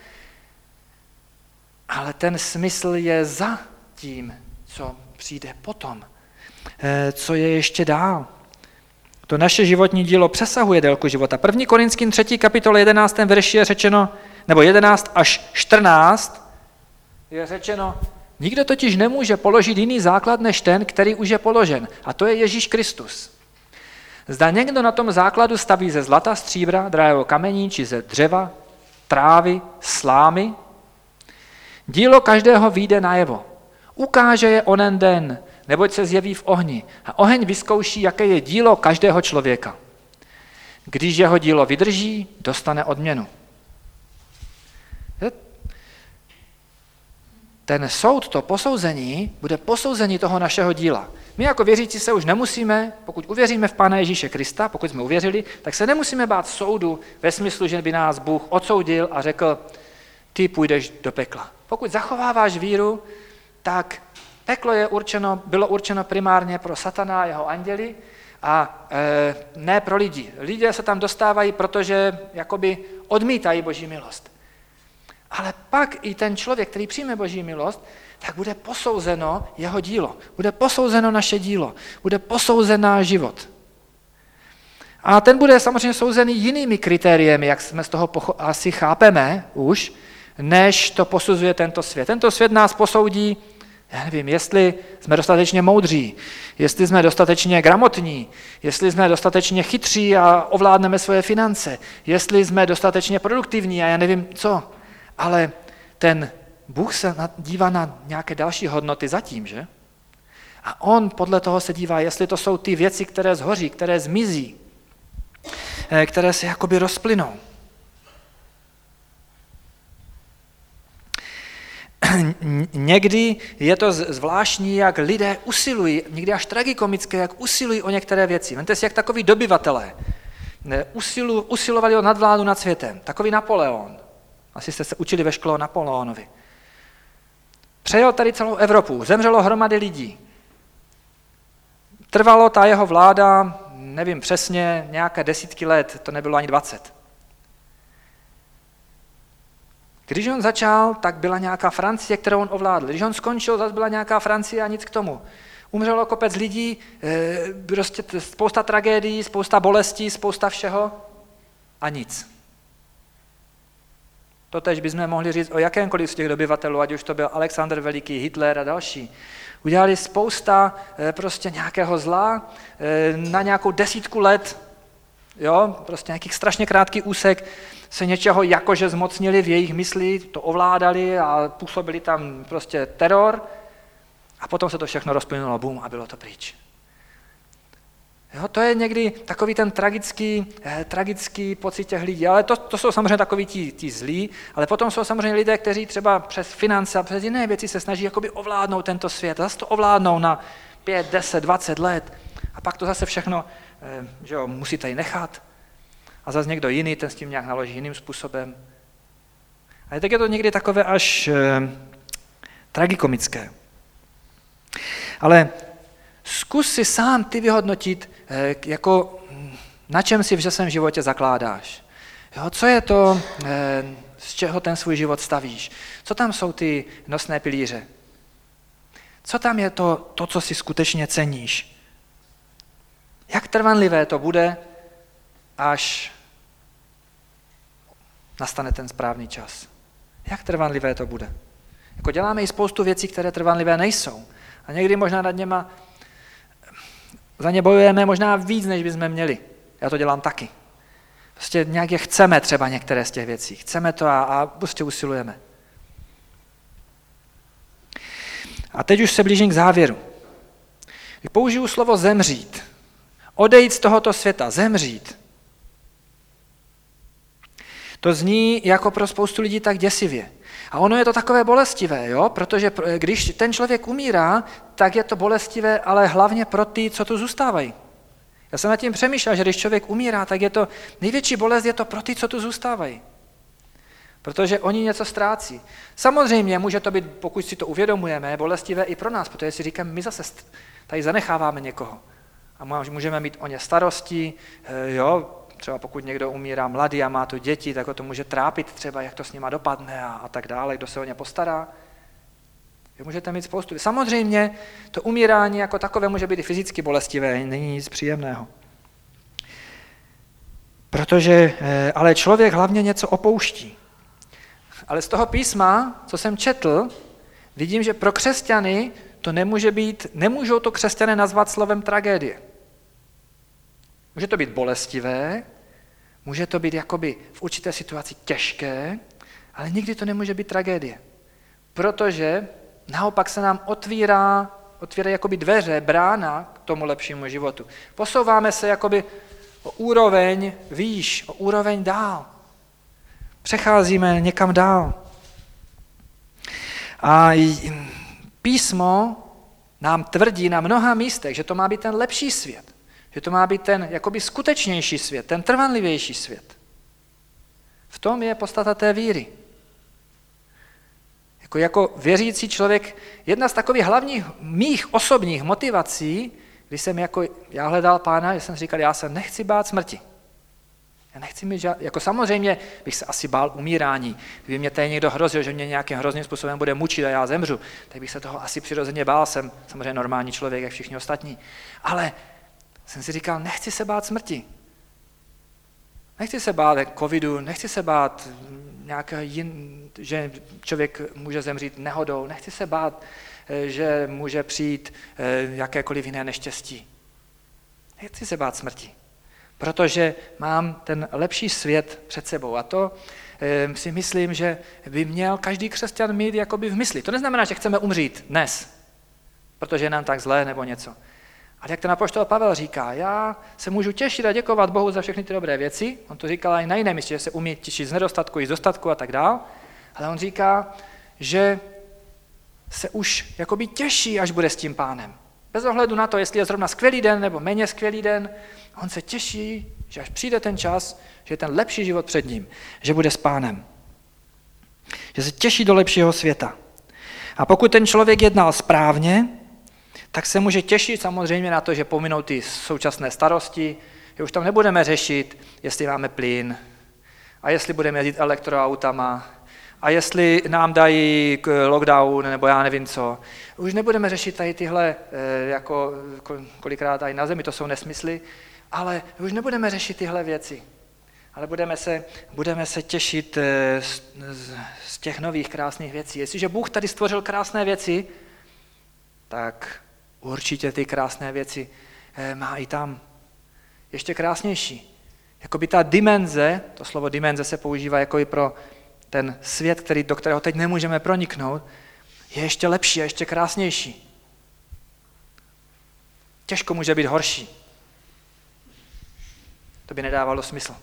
ale ten smysl je za tím, co přijde potom, co je ještě dál. To naše životní dílo přesahuje délku života. první Korinským třetí kapitole jedenáctém verši je řečeno, nebo jedenáct až čtrnáct je řečeno, nikdo totiž nemůže položit jiný základ než ten, který už je položen, a to je Ježíš Kristus. Zda někdo na tom základu staví ze zlata, stříbra, drahého kamení, či ze dřeva, trávy, slámy, dílo každého vyjde najevo. Ukáže je onen den, neboť se zjeví v ohni. A oheň vyzkouší, jaké je dílo každého člověka. Když jeho dílo vydrží, dostane odměnu. Ten soud, to posouzení, bude posouzení toho našeho díla. My jako věřící se už nemusíme, pokud uvěříme v Pána Ježíše Krista, pokud jsme uvěřili, tak se nemusíme bát soudu ve smyslu, že by nás Bůh odsoudil a řekl, ty půjdeš do pekla. Pokud zachováváš víru, tak peklo je určeno, bylo určeno primárně pro satana a jeho anděli a e, ne pro lidi. Lidé se tam dostávají, protože jakoby odmítají Boží milost. Ale pak i ten člověk, který přijme Boží milost, tak bude posouzeno jeho dílo, bude posouzeno naše dílo, bude posouzen náš život. A ten bude samozřejmě souzený jinými kritériemi, jak jsme z toho pocho- asi chápeme už, než to posuzuje tento svět. Tento svět nás posoudí Já nevím, jestli jsme dostatečně moudří, jestli jsme dostatečně gramotní, jestli jsme dostatečně chytří a ovládneme svoje finance, jestli jsme dostatečně produktivní a já nevím co. Ale ten Bůh se dívá na nějaké další hodnoty zatím, že? A on podle toho se dívá, jestli to jsou ty věci, které zhoří, které zmizí, které se jakoby rozplynou. Někdy je to zvláštní, jak lidé usilují, někdy až tragikomické, jak usilují o některé věci. Vemte si, jak takoví dobyvatelé usilu, usilovali o nadvládu nad světem. Takový Napoleon. Asi jste se učili ve škole o Napoleonovi. Přejel tady celou Evropu, zemřelo hromady lidí. Trvalo ta jeho vláda, nevím přesně, nějaké desítky let, to nebylo ani dvacet. Když on začal, tak byla nějaká Francie, kterou on ovládl. Když on skončil, zase byla nějaká Francie a nic k tomu. Umřelo kopec lidí, prostě spousta tragédií, spousta bolestí, spousta všeho a nic. Totež bychom mohli říct o jakémkoliv z těch dobyvatelů, ať už to byl Alexandr Veliký, Hitler a další. Udělali spousta prostě nějakého zla na nějakou desítku let, jo, prostě nějakých strašně krátký úsek se něčeho jakože zmocnili v jejich mysli, to ovládali a působili tam prostě teror a potom se to všechno rozplynulo, bum, a bylo to pryč. Jo, to je někdy takový ten tragický, eh, tragický pocit těch lidí, ale to, to jsou samozřejmě takoví ti, ti zlí, ale potom jsou samozřejmě lidé, kteří třeba přes finance a přes jiné věci se snaží jakoby ovládnout tento svět, a zase to ovládnou na pět, deset, dvacet let a pak to zase všechno eh, že jo, musí tady nechat a zase někdo jiný, ten s tím nějak naloží jiným způsobem. A tak je to někdy takové až eh, tragikomické. Ale zkus si sám ty vyhodnotit, jako na čem si v svém životě zakládáš. Jo, co je to, z čeho ten svůj život stavíš? Co tam jsou ty nosné pilíře? Co tam je to, to, co si skutečně ceníš? Jak trvanlivé to bude, až nastane ten správný čas? Jak trvanlivé to bude? Jako děláme i spoustu věcí, které trvanlivé nejsou. A někdy možná nad něma za ně bojujeme možná víc, než bychom měli. Já to dělám taky. Prostě nějak je chceme třeba některé z těch věcí. Chceme to a, a prostě usilujeme. A teď už se blížím k závěru. Když použiju slovo zemřít, odejít z tohoto světa, zemřít, to zní jako pro spoustu lidí tak děsivě. A ono je to takové bolestivé, jo? Protože když ten člověk umírá, tak je to bolestivé, ale hlavně pro ty, co tu zůstávají. Já jsem nad tím přemýšlel, že když člověk umírá, tak je to, největší bolest je to pro ty, co tu zůstávají. Protože oni něco ztrácí. Samozřejmě může to být, pokud si to uvědomujeme, bolestivé i pro nás, protože si říkáme, my zase tady zanecháváme někoho. A můžeme mít o ně starosti, jo, třeba pokud někdo umírá mladý a má tu děti, tak ho to může trápit třeba, jak to s nima dopadne a, a tak dále, kdo se o ně postará. Vy můžete mít spoustu. Samozřejmě to umírání jako takové může být i fyzicky bolestivé, není nic příjemného. Protože, ale člověk hlavně něco opouští. Ale z toho písma, co jsem četl, vidím, že pro křesťany to nemůže být, nemůžou to křesťané nazvat slovem tragédie. Může to být bolestivé, může to být jakoby v určité situaci těžké, ale nikdy to nemůže být tragédie. Protože naopak se nám otvírá, otvírá jakoby dveře, brána k tomu lepšímu životu. Posouváme se jakoby o úroveň výš, o úroveň dál. Přecházíme někam dál. A písmo nám tvrdí na mnoha místech, že to má být ten lepší svět. Že to má být ten jakoby skutečnější svět, ten trvanlivější svět. V tom je podstata té víry. Jako, jako věřící člověk, jedna z takových hlavních mých osobních motivací, když jsem jako, já hledal Pána, že jsem říkal, já se nechci bát smrti. Já nechci mít žád... Jako samozřejmě bych se asi bál umírání. Kdyby mě tady někdo hrozil, že mě nějakým hrozným způsobem bude mučit a já zemřu, tak bych se toho asi přirozeně bál. Jsem samozřejmě normální člověk, jak všichni ostatní. Ale jsem si říkal, nechci se bát smrti. Nechci se bát covidu, nechci se bát nějakého jin, že člověk může zemřít nehodou, nechci se bát že může přijít jakékoliv jiné neštěstí. Nechci se bát smrti, protože mám ten lepší svět před sebou a to si myslím, že by měl každý křesťan mít jakoby v mysli. To neznamená, že chceme umřít dnes, protože je nám tak zlé nebo něco. Ale jak ten apoštol Pavel říká, já se můžu těšit a děkovat Bohu za všechny ty dobré věci. On to říkal i na jiném místě, že se umí těšit z nedostatku i z dostatku a tak dál. Ale on říká, že se už jakoby těší, až bude s tím Pánem. Bez ohledu na to, jestli je zrovna skvělý den nebo méně skvělý den, on se těší, že až přijde ten čas, že je ten lepší život před ním, že bude s Pánem. Že se těší do lepšího světa. A pokud ten člověk jednal správně, tak se může těšit samozřejmě na to, že pominou ty současné starosti, že už tam nebudeme řešit, jestli máme plyn a jestli budeme jezdit elektroautama a jestli nám dají lockdown nebo já nevím co. Už nebudeme řešit tady tyhle, jako kolikrát i na zemi, to jsou nesmysly, ale už nebudeme řešit tyhle věci. Ale budeme se, budeme se těšit z, z, z těch nových krásných věcí. Jestliže Bůh tady stvořil krásné věci, tak určitě ty krásné věci má i tam. Ještě krásnější. Jakoby ta dimenze, to slovo dimenze se používá jako i pro ten svět, který, do kterého teď nemůžeme proniknout, je ještě lepší a ještě krásnější. Těžko může být horší. To by nedávalo smysl.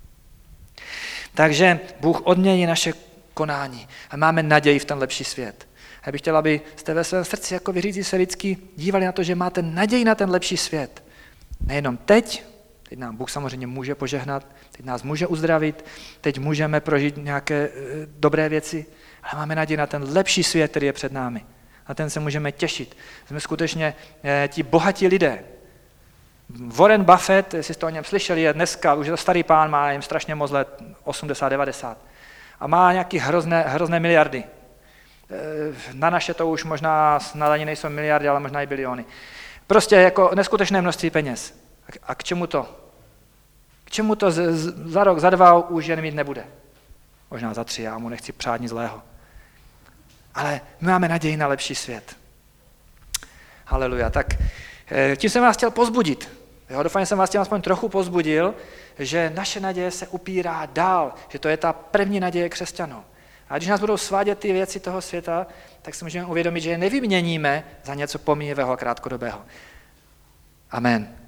Takže Bůh odmění naše konání a máme naději v ten lepší svět. Já bych chtěl, abyste ve svém srdci jako věřící se vždycky dívali na to, že máte naději na ten lepší svět. Nejenom teď, teď nám Bůh samozřejmě může požehnat, teď nás může uzdravit, teď můžeme prožít nějaké e, dobré věci, ale máme naději na ten lepší svět, který je před námi. Na ten se můžeme těšit. Jsme skutečně e, ti bohatí lidé. Warren Buffett, jestli jste o něm slyšeli, je dneska, už je to starý pán, má jim strašně moc let, osmdesát devadesát. A má nějaké hrozné, hrozné miliardy. Na naše to už možná snad ani nejsou miliardy, ale možná i biliony. Prostě jako neskutečné množství peněz. A k čemu to? K čemu to z, z, za rok, za dva už jen mít nebude? Možná za tři, já mu nechci přát nic zlého. Ale my máme naději na lepší svět. Haleluja. Tak tím jsem vás chtěl pozbudit. Jo, doufám, že jsem vás tím aspoň trochu pozbudil, že naše naděje se upírá dál, že to je ta první naděje křesťanů. A když nás budou svádět ty věci toho světa, tak si můžeme uvědomit, že je nevyměníme za něco pomíjivého a krátkodobého. Amen.